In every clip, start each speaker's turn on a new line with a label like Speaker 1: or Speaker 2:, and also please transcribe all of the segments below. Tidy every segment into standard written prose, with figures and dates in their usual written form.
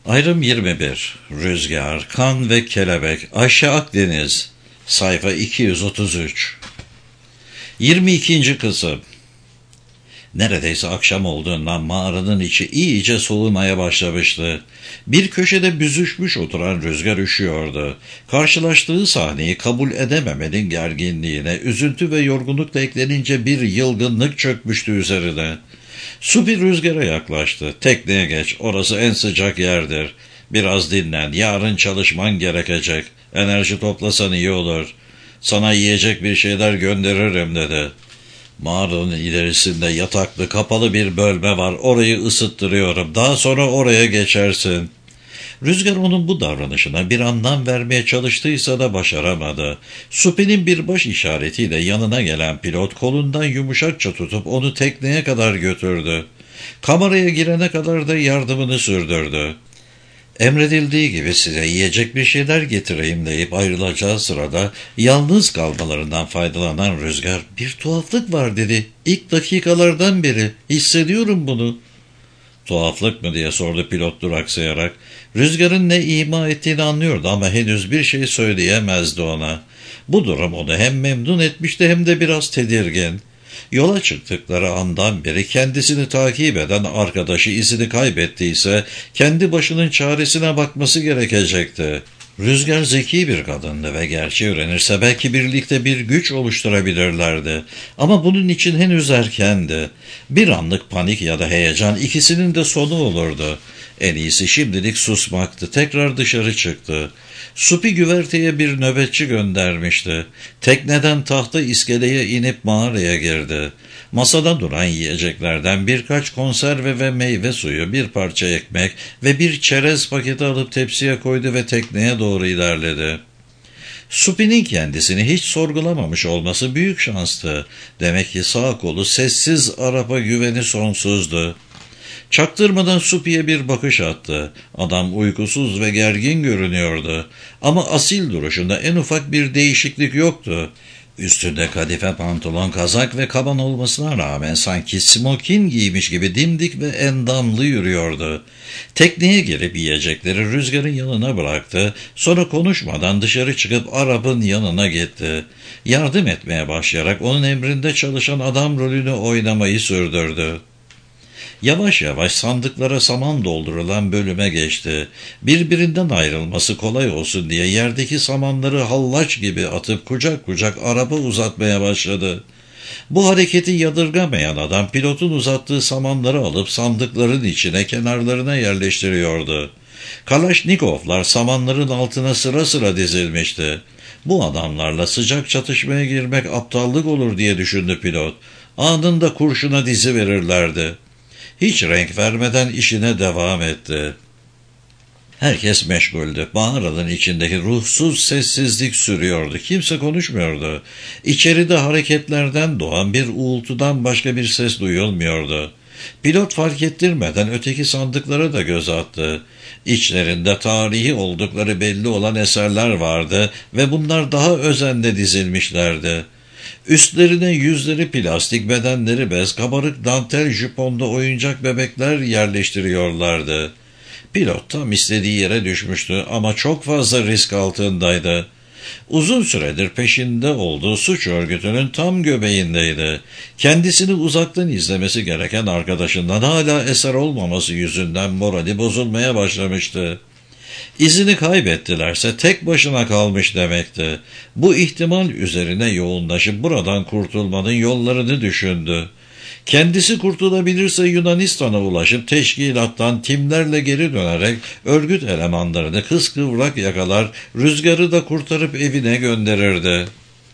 Speaker 1: Ayrım 21. Rüzgar, Kan ve Kelebek. Ayşe Akdeniz. Sayfa 233. 22. kısım. Neredeyse akşam olduğundan mağaranın içi iyice soğumaya başlamıştı. Bir köşede büzüşmüş oturan Rüzgar üşüyordu. Karşılaştığı sahneyi kabul edememenin gerginliğine, üzüntü ve yorgunlukla eklenince bir yılgınlık çökmüştü üzerine. Supi Rüzgar'a yaklaştı. Tekneye geç, orası en sıcak yerdir. Biraz dinlen, yarın çalışman gerekecek. Enerji toplasan iyi olur. Sana yiyecek bir şeyler gönderirim dedi. Mağaranın ilerisinde yataklı kapalı bir bölme var. Orayı ısıttırıyorum. Daha sonra oraya geçersin. Rüzgar onun bu davranışına bir anlam vermeye çalıştıysa da başaramadı. Supi'nin bir baş işaretiyle yanına gelen pilot kolundan yumuşakça tutup onu tekneye kadar götürdü. Kameraya girene kadar da yardımını sürdürdü. Emredildiği gibi size yiyecek bir şeyler getireyim deyip ayrılacağı sırada yalnız kalmalarından faydalanan Rüzgar, bir tuhaflık var dedi. İlk dakikalardan beri hissediyorum bunu. Tuhaflık mı diye sordu pilot duraksayarak. Rüzgar'ın ne ima ettiğini anlıyordu ama henüz bir şey söyleyemezdi ona. Bu durum onu hem memnun etmişti hem de biraz tedirgin. Yola çıktıkları andan beri kendisini takip eden arkadaşı izini kaybettiyse kendi başının çaresine bakması gerekecekti. Rüzgar zeki bir kadındı ve gerçeği öğrenirse belki birlikte bir güç oluşturabilirlerdi. Ama bunun için henüz erkendi. Bir anlık panik ya da heyecan ikisinin de sonu olurdu. En iyisi şimdilik susmaktı. Tekrar dışarı çıktı. Supi güverteye bir nöbetçi göndermişti. Tekneden tahta iskeleye inip mağaraya girdi. Masada duran yiyeceklerden birkaç konserve ve meyve suyu, bir parça ekmek ve bir çerez paketi alıp tepsiye koydu ve tekneye doğru ilerledi. Supi'nin kendisini hiç sorgulamamış olması büyük şanstı. Demek ki sağ kolu sessiz Arap'a güveni sonsuzdu. Çaktırmadan Supi'ye bir bakış attı. Adam uykusuz ve gergin görünüyordu. Ama asil duruşunda en ufak bir değişiklik yoktu. Üstünde kadife pantolon, kazak ve kaban olmasına rağmen sanki smokin giymiş gibi dimdik ve endamlı yürüyordu. Tekneye girip yiyecekleri Rüzgar'ın yanına bıraktı. Sonra konuşmadan dışarı çıkıp Arap'ın yanına gitti. Yardım etmeye başlayarak onun emrinde çalışan adam rolünü oynamayı sürdürdü. Yavaş yavaş sandıklara saman doldurulan bölüme geçti. Birbirinden ayrılması kolay olsun diye yerdeki samanları hallaç gibi atıp kucak kucak araba uzatmaya başladı. Bu hareketi yadırgamayan adam pilotun uzattığı samanları alıp sandıkların içine, kenarlarına yerleştiriyordu. Kalaşnikovlar samanların altına sıra sıra dizilmişti. Bu adamlarla sıcak çatışmaya girmek aptallık olur diye düşündü pilot. Anında kurşuna diziverirlerdi. Hiç renk vermeden işine devam etti. Herkes meşguldü. Mağaranın içindeki ruhsuz sessizlik sürüyordu. Kimse konuşmuyordu. İçeride hareketlerden doğan bir uğultudan başka bir ses duyulmuyordu. Pilot fark ettirmeden öteki sandıklara da göz attı. İçlerinde tarihi oldukları belli olan eserler vardı ve bunlar daha özenle dizilmişlerdi. Üstlerine yüzleri plastik, bedenleri bez, kabarık dantel jüponda oyuncak bebekler yerleştiriyorlardı. Pilot tam istediği yere düşmüştü ama çok fazla risk altındaydı. Uzun süredir peşinde olduğu suç örgütünün tam göbeğindeydi. Kendisini uzaktan izlemesi gereken arkadaşından hala eser olmaması yüzünden morali bozulmaya başlamıştı. İzini kaybettilerse tek başına kalmış demekti. Bu ihtimal üzerine yoğunlaşıp buradan kurtulmanın yollarını düşündü. Kendisi kurtulabilirse Yunanistan'a ulaşıp teşkilattan timlerle geri dönerek örgüt elemanlarını kıskıvrak yakalar, Rüzgar'ı da kurtarıp evine gönderirdi.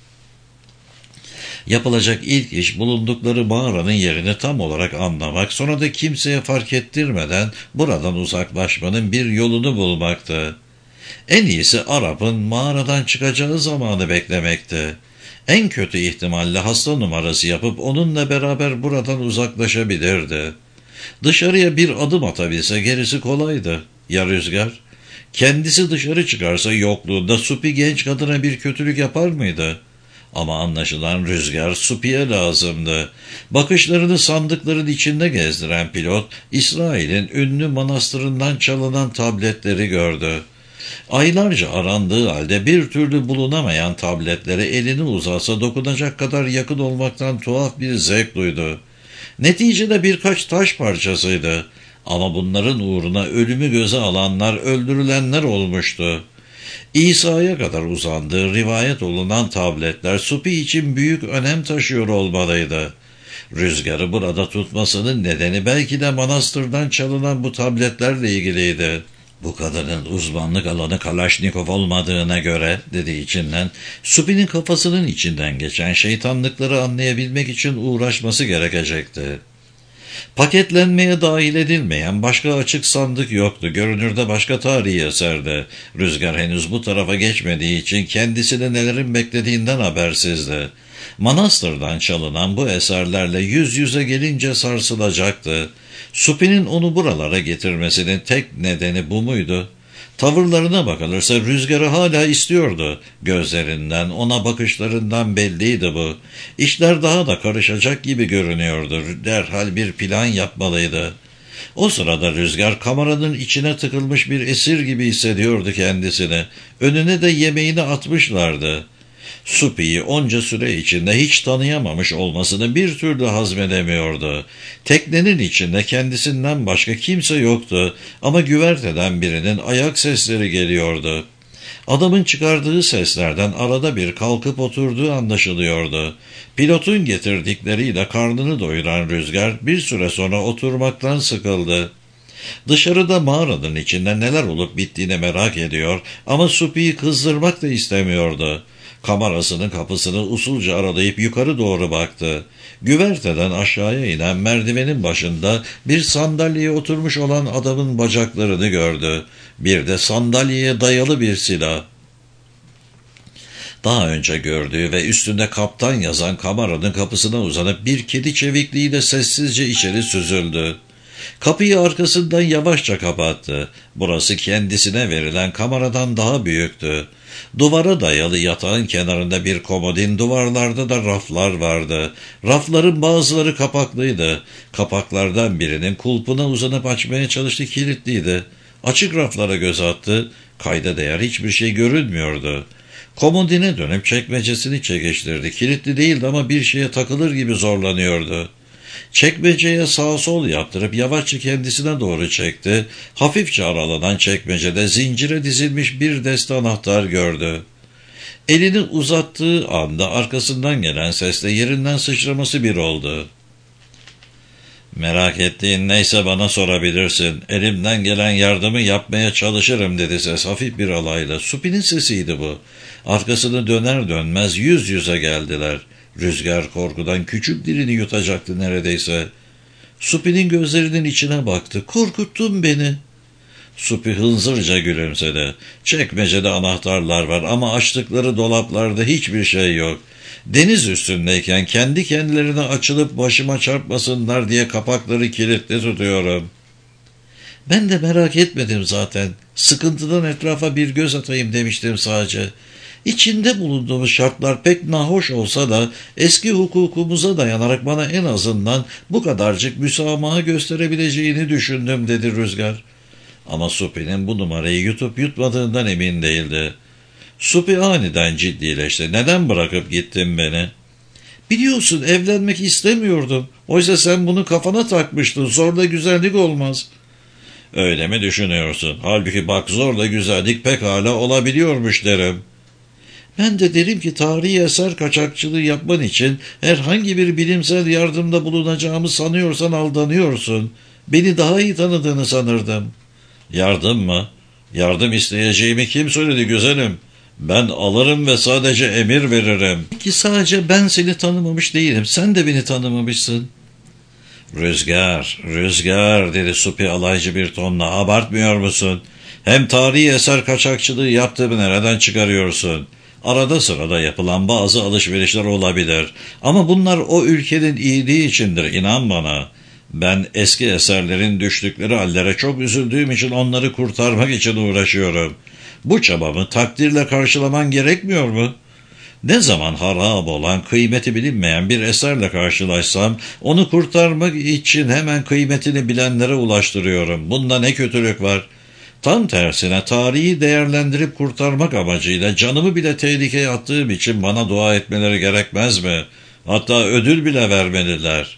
Speaker 1: Yapılacak ilk iş bulundukları mağaranın yerini tam olarak anlamak, sonra da kimseye fark ettirmeden buradan uzaklaşmanın bir yolunu bulmaktı. En iyisi Arap'ın mağaradan çıkacağı zamanı beklemekti. En kötü ihtimalle hasta numarası yapıp onunla beraber buradan uzaklaşabilirdi. Dışarıya bir adım atabilse gerisi kolaydı. Ya Rüzgar? Kendisi dışarı çıkarsa yokluğunda Supi genç kadına bir kötülük yapar mıydı? Ama anlaşılan Rüzgar Supi'ye lazımdı. Bakışlarını sandıkların içinde gezdiren pilot, İsrail'in ünlü manastırından çalınan tabletleri gördü. Aylarca arandığı halde bir türlü bulunamayan tabletlere elini uzatsa dokunacak kadar yakın olmaktan tuhaf bir zevk duydu. Neticede birkaç taş parçasıydı. Ama bunların uğruna ölümü göze alanlar, öldürülenler olmuştu. İsa'ya kadar uzandığı rivayet olunan tabletler Supi için büyük önem taşıyor olmalıydı. Rüzgarı burada tutmasının nedeni belki de manastırdan çalınan bu tabletlerle ilgiliydi. Bu kadının uzmanlık alanı Kalaşnikov olmadığına göre, dedi içinden, Supi'nin kafasının içinden geçen şeytanlıkları anlayabilmek için uğraşması gerekecekti. Paketlenmeye dahil edilmeyen başka açık sandık yoktu. Görünürde başka tarihi eserde. Rüzgar henüz bu tarafa geçmediği için kendisini nelerin beklediğinden habersizdi. Manastırdan çalınan bu eserlerle yüz yüze gelince sarsılacaktı. Supi'nin onu buralara getirmesinin tek nedeni bu muydu? Tavırlarına bakılırsa Rüzgar'ı hala istiyordu. Gözlerinden, ona bakışlarından belliydi bu. İşler daha da karışacak gibi görünüyordu. Derhal bir plan yapmalıydı. O sırada Rüzgar kameranın içine tıkılmış bir esir gibi hissediyordu kendisini. Önüne de yemeğini atmışlardı. Supi'yi onca süre içinde hiç tanıyamamış olmasını bir türlü hazmedemiyordu. Teknenin içinde kendisinden başka kimse yoktu ama güverteden birinin ayak sesleri geliyordu. Adamın çıkardığı seslerden arada bir kalkıp oturduğu anlaşılıyordu. Pilotun getirdikleriyle karnını doyuran Rüzgar bir süre sonra oturmaktan sıkıldı. Dışarıda mağaranın içinde neler olup bittiğini merak ediyor ama Supi'yi kızdırmak da istemiyordu. Kamerasının kapısını usulca aralayıp yukarı doğru baktı. Güverteden aşağıya inen merdivenin başında bir sandalyeye oturmuş olan adamın bacaklarını gördü. Bir de sandalyeye dayalı bir silah. Daha önce gördüğü ve üstünde kaptan yazan kameranın kapısına uzanıp bir kedi çevikliğiyle sessizce içeri süzüldü. Kapıyı arkasından yavaşça kapattı. Burası kendisine verilen kameradan daha büyüktü. Duvara dayalı yatağın kenarında bir komodin, duvarlarda da raflar vardı. Rafların bazıları kapaklıydı. Kapaklardan birinin kulpuna uzanıp açmaya çalıştığı kilitliydi. Açık raflara göz attı. Kayda değer hiçbir şey görünmüyordu. Komodine dönüp çekmecesini çekiştirdi. Kilitli değildi ama bir şeye takılır gibi zorlanıyordu. Çekmeceye sağ sol yaptırıp yavaşça kendisine doğru çekti. Hafifçe aralanan çekmecede zincire dizilmiş bir deste anahtar gördü. Elini uzattığı anda arkasından gelen sesle yerinden sıçraması bir oldu. "Merak ettiğin neyse bana sorabilirsin. Elimden gelen yardımı yapmaya çalışırım," dedi ses hafif bir alayla. Supi'nin sesiydi bu. Arkasını döner dönmez yüz yüze geldiler. Rüzgar korkudan küçük dilini yutacaktı neredeyse. Supi'nin gözlerinin içine baktı. "Korkuttun beni." Supi hınzırca gülümsedi. "Çekmecede anahtarlar var ama açtıkları dolaplarda hiçbir şey yok. Deniz üstündeyken kendi kendilerine açılıp başıma çarpmasınlar diye kapakları kilitli tutuyorum." "Ben de merak etmedim zaten. Sıkıntıdan etrafa bir göz atayım demiştim sadece. İçinde bulunduğumuz şartlar pek nahoş olsa da eski hukukumuza dayanarak bana en azından bu kadarcık müsamaha gösterebileceğini düşündüm," dedi Rüzgar. Ama Supi'nin bu numarayı yutup yutmadığından emin değildi. Supi aniden ciddileşti. "Neden bırakıp gittin beni?" "Biliyorsun evlenmek istemiyordum. Oysa sen bunu kafana takmıştın. Zorla güzellik olmaz." "Öyle mi düşünüyorsun? Halbuki bak zorla güzellik pekala olabiliyormuş derim." "Ben de derim ki tarihi eser kaçakçılığı yapman için herhangi bir bilimsel yardımda bulunacağımı sanıyorsan aldanıyorsun. Beni daha iyi tanıdığını sanırdım." "Yardım mı? Yardım isteyeceğimi kim söyledi güzelim? Ben alırım ve sadece emir veririm." "Ki sadece ben seni tanımamış değilim. Sen de beni tanımamışsın." Rüzgar," dedi Supi alaycı bir tonla. "Abartmıyor musun? Hem tarihi eser kaçakçılığı yaptığımı nereden çıkarıyorsun? Arada sırada yapılan bazı alışverişler olabilir. Ama bunlar o ülkenin iyiliği içindir, inan bana. Ben eski eserlerin düştükleri hallere çok üzüldüğüm için onları kurtarmak için uğraşıyorum. Bu çabamı takdirle karşılaman gerekmiyor mu?" Ne zaman harap olan, kıymeti bilinmeyen bir eserle karşılaşsam, onu kurtarmak için hemen kıymetini bilenlere ulaştırıyorum. Bunda ne kötülük var? Tam tersine tarihi değerlendirip kurtarmak amacıyla canımı bile tehlikeye attığım için bana dua etmeleri gerekmez mi? Hatta ödül bile vermeliler.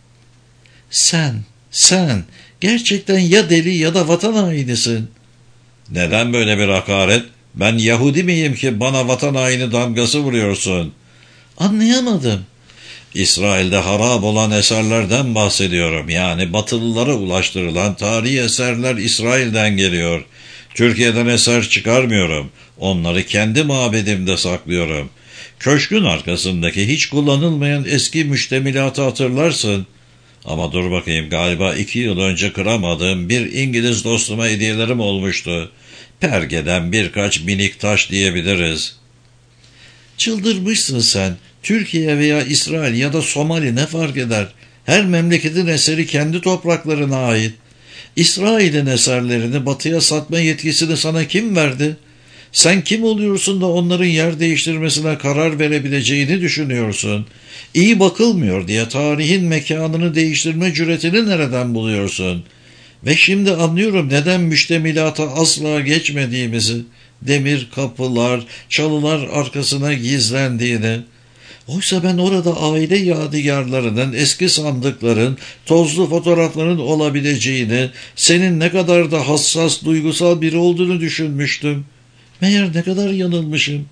Speaker 1: Sen gerçekten ya deli ya da vatan hainisin. Neden böyle bir hakaret? Ben Yahudi miyim ki bana vatan haini damgası vuruyorsun? Anlayamadım. İsrail'de harap olan eserlerden bahsediyorum. Yani Batılılara ulaştırılan tarihi eserler İsrail'den geliyor. Türkiye'den eser çıkarmıyorum. Onları kendi mabedimde saklıyorum. Köşkün arkasındaki hiç kullanılmayan eski müştemilatı hatırlarsın. Ama dur bakayım, galiba 2 yıl önce kıramadığım bir İngiliz dostuma hediyelerim olmuştu. Pergeden birkaç minik taş diyebiliriz. Çıldırmışsın sen. Türkiye veya İsrail ya da Somali ne fark eder? Her memleketin eseri kendi topraklarına ait. İsrail'in eserlerini batıya satma yetkisini sana kim verdi? Sen kim oluyorsun da onların yer değiştirmesine karar verebileceğini düşünüyorsun? İyi bakılmıyor diye tarihin mekanını değiştirme cüretini nereden buluyorsun? Ve şimdi anlıyorum neden müştemilata asla geçmediğimizi, demir kapılar, çalılar arkasına gizlendiğini. Oysa ben orada aile yadigarlarının, eski sandıkların, tozlu fotoğrafların olabileceğini, senin ne kadar da hassas, duygusal biri olduğunu düşünmüştüm. Meğer ne kadar yanılmışım.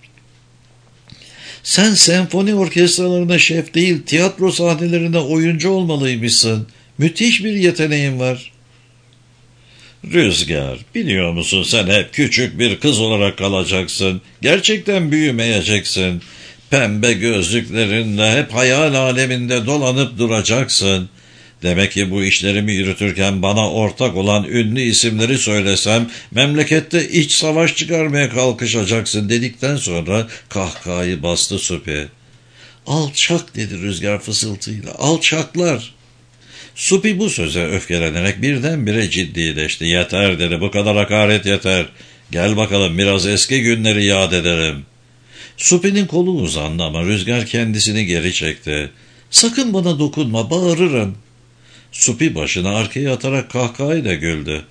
Speaker 1: Sen senfoni orkestralarına şef değil, tiyatro sahnelerinde oyuncu olmalıymışsın. Müthiş bir yeteneğin var. Rüzgar, biliyor musun, sen hep küçük bir kız olarak kalacaksın. Gerçekten büyümeyeceksin. Pembe gözlüklerinle hep hayal aleminde dolanıp duracaksın. Demek ki bu işlerimi yürütürken bana ortak olan ünlü isimleri söylesem memlekette iç savaş çıkarmaya kalkışacaksın dedikten sonra kahkahayı bastı Supi. Alçak dedi Rüzgar fısıltıyla. Alçaklar. Supi bu söze öfkelenerek birdenbire ciddileşti. Yeter dedi, bu kadar hakaret yeter. Gel bakalım biraz eski günleri yad edelim. Supi'nin kolu uzandı ama Rüzgar kendisini geri çekti. Sakın bana dokunma, bağırırım. Supi başını arkaya atarak kahkahayla güldü.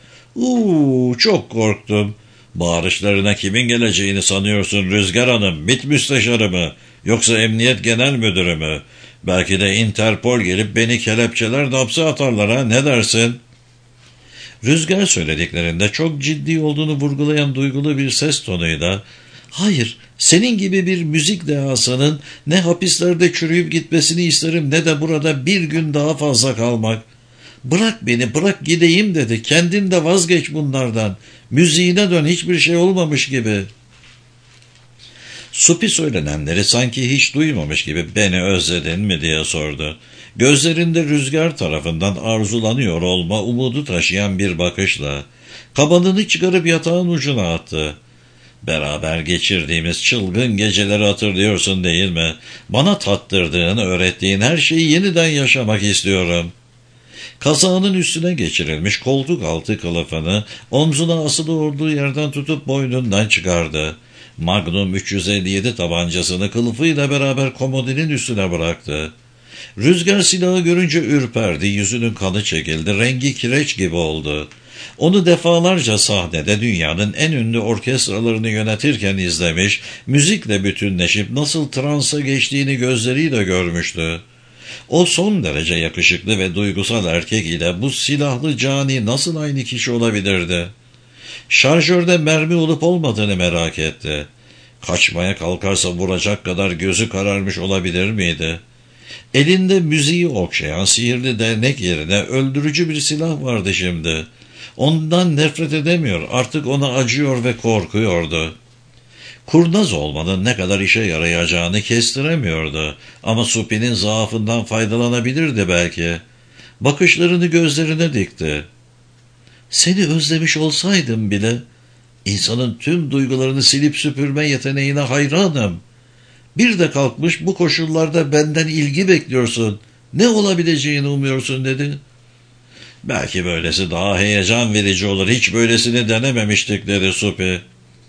Speaker 1: Çok korktum. Bağırışlarına kimin geleceğini sanıyorsun Rüzgar Hanım? MİT müsteşarı mı? Yoksa Emniyet Genel Müdürü mü? Belki de Interpol gelip beni kelepçeler hapse atarlar ha, ne dersin? Rüzgar söylediklerinde çok ciddi olduğunu vurgulayan duygulu bir ses tonuyla, hayır, senin gibi bir müzik dehasının ne hapislerde çürüyüp gitmesini isterim ne de burada bir gün daha fazla kalmak. Bırak beni, bırak gideyim dedi. Kendin de vazgeç bunlardan. Müziğine dön, hiçbir şey olmamış gibi. Supi söylenenleri sanki hiç duymamış gibi beni özledin mi diye sordu. Gözlerinde Rüzgar tarafından arzulanıyor olma umudu taşıyan bir bakışla. Kabanını çıkarıp yatağın ucuna attı. Beraber geçirdiğimiz çılgın geceleri hatırlıyorsun değil mi? Bana tattırdığın, öğrettiğin her şeyi yeniden yaşamak istiyorum. Kazağının üstüne geçirilmiş koltuk altı kılıfını omzuna asılı olduğu yerden tutup boynundan çıkardı. Magnum 357 tabancasını kılıfıyla beraber komodinin üstüne bıraktı. Rüzgar silahı görünce ürperdi, yüzünün kanı çekildi, rengi kireç gibi oldu. Onu defalarca sahnede dünyanın en ünlü orkestralarını yönetirken izlemiş, müzikle bütünleşip nasıl transa geçtiğini gözleriyle görmüştü. O son derece yakışıklı ve duygusal erkek ile bu silahlı cani nasıl aynı kişi olabilirdi? Şarjörde mermi olup olmadığını merak etti. Kaçmaya kalkarsa vuracak kadar gözü kararmış olabilir miydi? Elinde müziği okşayan sihirli değnek yerine öldürücü bir silah vardı şimdi. Ondan nefret edemiyor, artık ona acıyor ve korkuyordu. Kurnaz olmanın ne kadar işe yarayacağını kestiremiyordu. Ama Supi'nin zaafından faydalanabilirdi belki. Bakışlarını gözlerine dikti. Seni özlemiş olsaydım bile insanın tüm duygularını silip süpürme yeteneğine hayranım. Bir de kalkmış bu koşullarda benden ilgi bekliyorsun. Ne olabileceğini umuyorsun dedi. Belki böylesi daha heyecan verici olur. Hiç böylesini denememiştik dedi Supi.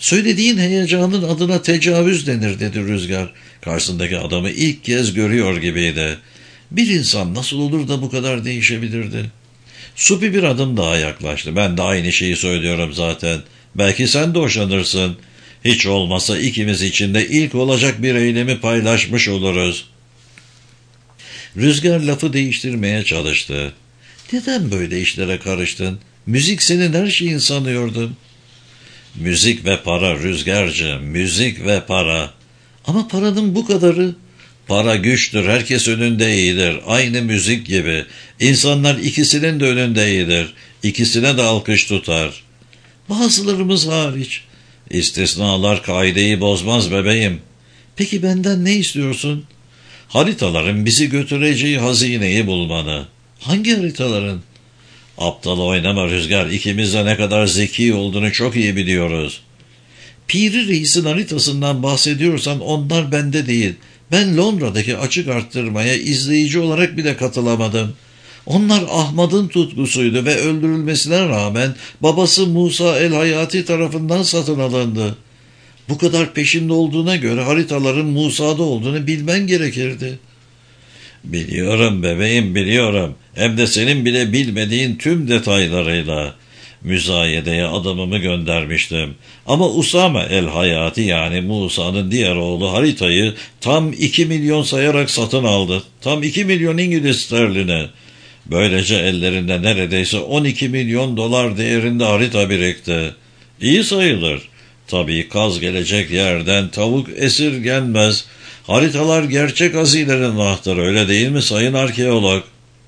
Speaker 1: Söylediğin heyecanın adına tecavüz denir dedi Rüzgar. Karşısındaki adamı ilk kez görüyor gibiydi. Bir insan nasıl olur da bu kadar değişebilirdi? Supi bir adım daha yaklaştı. Ben de aynı şeyi söylüyorum zaten. Belki sen de hoşlanırsın. Hiç olmasa ikimiz için de ilk olacak bir eylemi paylaşmış oluruz. Rüzgar lafı değiştirmeye çalıştı. Neden böyle işlere karıştın? Müzik senin her şeyin sanıyordum. Müzik ve para Rüzgarcığım, müzik ve para. Ama paranın bu kadarı. Para güçtür, herkes önünde iyidir. Aynı müzik gibi. İnsanlar ikisinin de önünde iyidir. İkisine de alkış tutar. Bazılarımız hariç. İstisnalar kaideyi bozmaz bebeğim. Peki benden ne istiyorsun? Haritaların bizi götüreceği hazineyi bulmanı. Hangi haritaların? Aptal oynama Rüzgar. İkimiz de ne kadar zeki olduğunu çok iyi biliyoruz. Piri Reis'in haritasından bahsediyorsan onlar bende değil. Ben Londra'daki açık arttırmaya izleyici olarak bile katılamadım. Onlar Ahmad'ın tutkusuydu ve öldürülmesine rağmen babası Musa el-Hayati tarafından satın alındı. Bu kadar peşinde olduğuna göre haritaların Musa'da olduğunu bilmen gerekirdi. Biliyorum bebeğim, biliyorum. Hem de senin bile bilmediğin tüm detaylarıyla. Müzayedeye adamımı göndermiştim. Ama Usame el-Hayati yani Musa'nın diğer oğlu haritayı tam 2 milyon sayarak satın aldı. Tam 2 milyon İngiliz sterlini. Böylece ellerinde neredeyse 12 milyon dolar değerinde harita birikti. İyi sayılır. Tabii kaz gelecek yerden tavuk esirgenmez. Haritalar gerçek hazinelerin anahtarı, öyle değil mi sayın arkeolog?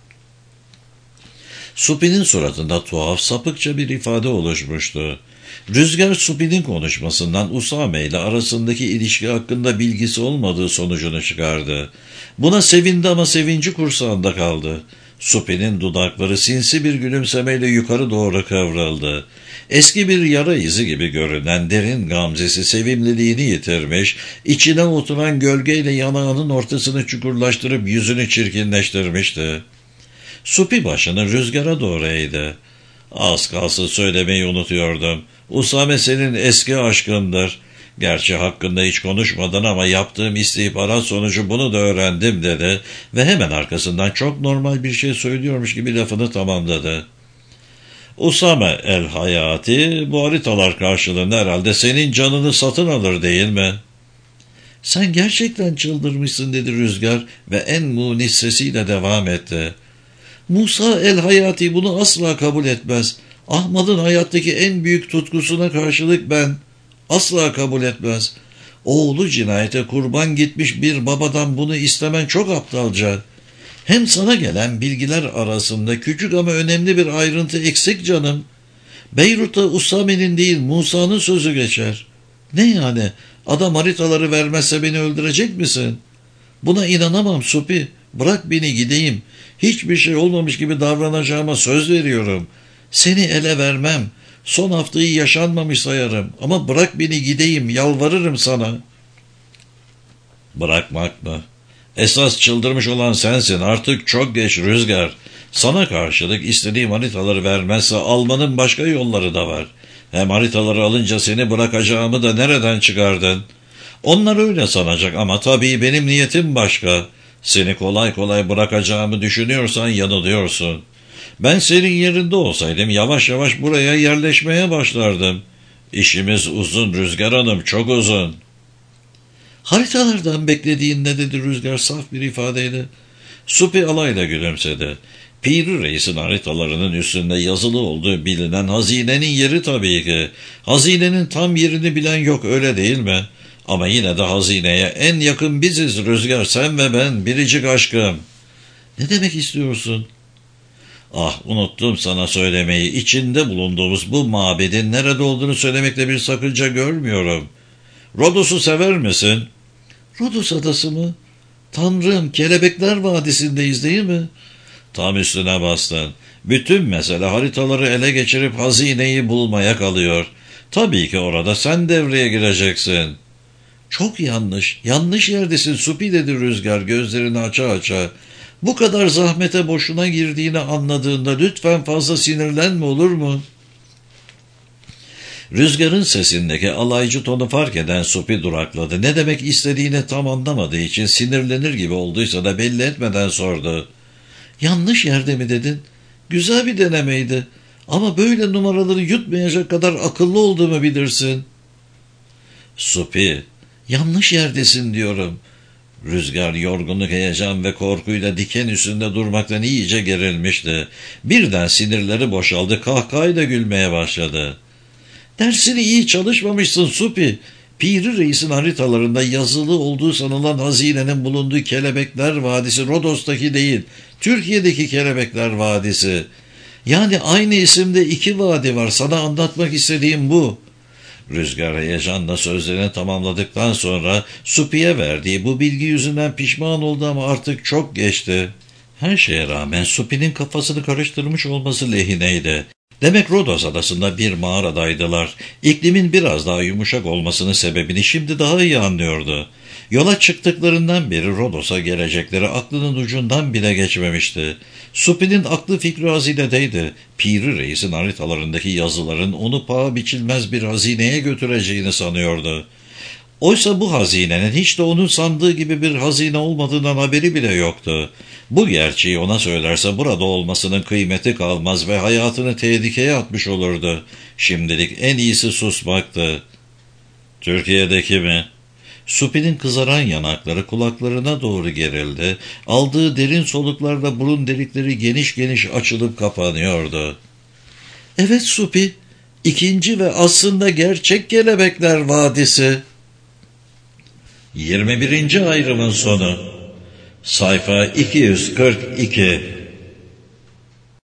Speaker 1: Supi'nin suratında tuhaf, sapıkça bir ifade oluşmuştu. Rüzgar Supi'nin konuşmasından Usame ile arasındaki ilişki hakkında bilgisi olmadığı sonucunu çıkardı. Buna sevindi ama sevinci kursağında kaldı. Supi'nin dudakları sinsi bir gülümsemeyle yukarı doğru kıvrıldı. Eski bir yara izi gibi görünen derin gamzesi sevimliliğini yitirmiş, içine oturan gölgeyle yanağının ortasını çukurlaştırıp yüzünü çirkinleştirmişti. Supi başını Rüzgar'a doğru eğdi. Az kalsın söylemeyi unutuyordum. Usame senin eski aşkındır. Gerçi hakkında hiç konuşmadın ama yaptığım istihbarat sonucu bunu da öğrendim dedi ve hemen arkasından çok normal bir şey söylüyormuş gibi lafını tamamladı. Usame el-Hayati bu haritalar karşılığında herhalde senin canını satın alır değil mi? Sen gerçekten çıldırmışsın dedi Rüzgar ve en munis sesiyle devam etti. Musa el-Hayati bunu asla kabul etmez. Ahmad'ın hayattaki en büyük tutkusuna karşılık ben asla kabul etmez. Oğlu cinayete kurban gitmiş bir babadan bunu istemen çok aptalca. Hem sana gelen bilgiler arasında küçük ama önemli bir ayrıntı eksik canım. Beyrut'ta Usame'nin değil Musa'nın sözü geçer. Ne yani? Adam haritaları vermezse beni öldürecek misin? Buna inanamam Supi. Bırak beni gideyim. Hiçbir şey olmamış gibi davranacağıma söz veriyorum. Seni ele vermem. Son haftayı yaşanmamış sayarım. Ama bırak beni gideyim. Yalvarırım sana. Bırakmak mı? Esas çıldırmış olan sensin. Artık çok geç Rüzgar. Sana karşılık istediğim haritaları vermezse almanın başka yolları da var. Hem haritaları alınca seni bırakacağımı da nereden çıkardın? Onlar öyle sanacak ama tabii benim niyetim başka. Seni kolay kolay bırakacağımı düşünüyorsan yanılıyorsun. Ben senin yerinde olsaydım yavaş yavaş buraya yerleşmeye başlardım. İşimiz uzun Rüzgar Hanım, çok uzun. Haritalardan beklediğin ne dedi Rüzgar saf bir ifadeyle. Supi alayla gülümsedi. Piri Reis'in haritalarının üstünde yazılı olduğu bilinen hazinenin yeri tabii ki. Hazinenin tam yerini bilen yok, öyle değil mi? Ama yine de hazineye en yakın biziz Rüzgar, sen ve ben, biricik aşkım. Ne demek istiyorsun? Ah, unuttum sana söylemeyi. İçinde bulunduğumuz bu mabedin nerede olduğunu söylemekte bir sakınca görmüyorum. Rodos'u sever misin? Rodos adası mı? Tanrım, Kelebekler Vadisi'ndeyiz değil mi? Tam üstüne bastın. Bütün mesele haritaları ele geçirip hazineyi bulmaya kalıyor. Tabii ki orada sen devreye gireceksin. Çok yanlış, yanlış yerdesin Supi dedi Rüzgar gözlerini aça aça. Bu kadar zahmete boşuna girdiğini anladığında lütfen fazla sinirlenme, olur mu? Rüzgarın sesindeki alaycı tonu fark eden Supi durakladı. Ne demek istediğini tam anlamadığı için sinirlenir gibi olduysa da belli etmeden sordu. Yanlış yerde mi dedin? Güzel bir denemeydi. Ama böyle numaraları yutmayacak kadar akıllı olduğumu bilirsin. Supi, yanlış yerdesin diyorum. Rüzgar yorgunluk, heyecan ve korkuyla diken üstünde durmaktan iyice gerilmişti. Birden sinirleri boşaldı, kahkahayla gülmeye başladı. Dersini iyi çalışmamışsın Supi. Piri Reis'in haritalarında yazılı olduğu sanılan hazinenin bulunduğu Kelebekler Vadisi Rodos'taki değil, Türkiye'deki Kelebekler Vadisi. Yani aynı isimde 2 vadi var. Sana anlatmak istediğim bu. Rüzgar heyecanla sözlerini tamamladıktan sonra Supi'ye verdiği bu bilgi yüzünden pişman oldu ama artık çok geçti. Her şeye rağmen Supi'nin kafasını karıştırmış olması lehineydi. Demek Rodos adasında bir mağaradaydılar. İklimin biraz daha yumuşak olmasının sebebini şimdi daha iyi anlıyordu. Yola çıktıklarından beri Rodos'a gelecekleri aklının ucundan bile geçmemişti. Supi'nin aklı fikri hazinedeydi. Piri Reis'in haritalarındaki yazıların onu paha biçilmez bir hazineye götüreceğini sanıyordu. Oysa bu hazinenin hiç de onun sandığı gibi bir hazine olmadığından haberi bile yoktu. Bu gerçeği ona söylerse burada olmasının kıymeti kalmaz ve hayatını tehlikeye atmış olurdu. Şimdilik en iyisi susmaktı. Türkiye'deki mi? Supi'nin kızaran yanakları kulaklarına doğru gerildi. Aldığı derin soluklarla burun delikleri geniş geniş açılıp kapanıyordu. Evet Supi, ikinci ve aslında gerçek Kelebekler Vadisi. 21. ayrımın sonu. Sayfa 242.